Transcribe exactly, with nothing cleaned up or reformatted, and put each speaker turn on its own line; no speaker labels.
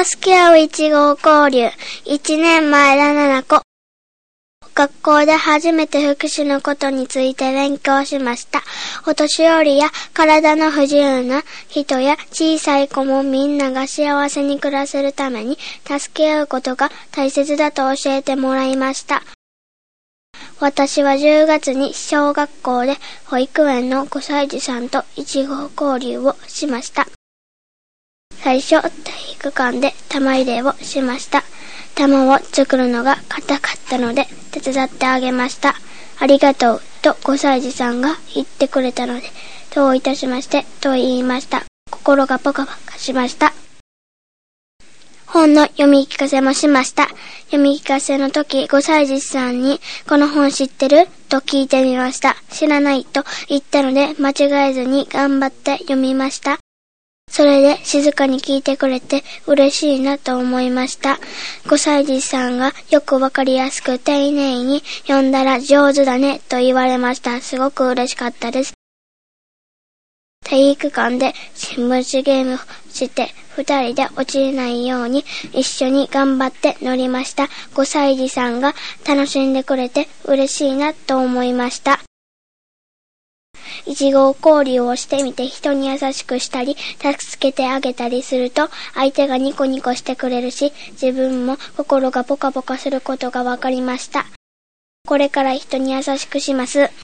助け合う一号交流。一年前だななこ。学校で初めて福祉のことについて勉強しました。お年寄りや体の不自由な人や小さい子もみんなが幸せに暮らせるために助け合うことが大切だと教えてもらいました。私はじゅうがつに小学校で保育園のごさい児さんと一号交流をしました。最初、体育館で玉入れをしました。玉を作るのが硬かったので手伝ってあげました。ありがとうとごさい児さんが言ってくれたので、どういたしましてと言いました。心がポカポカしました。本の読み聞かせもしました。読み聞かせの時、ごさい児さんにこの本知ってると聞いてみました。知らないと言ったので間違えずに頑張って読みました。それで静かに聞いてくれて嬉しいなと思いました。ごさい児さんがよくわかりやすく丁寧に読んだら上手だねと言われました。すごく嬉しかったです。体育館で新聞紙ゲームをして二人で落ちないように一緒に頑張って乗りました。ごさい児さんが楽しんでくれて嬉しいなと思いました。一号交流をしてみて人に優しくしたり助けてあげたりすると相手がニコニコしてくれるし自分も心がポカポカすることがわかりました。これから人に優しくします。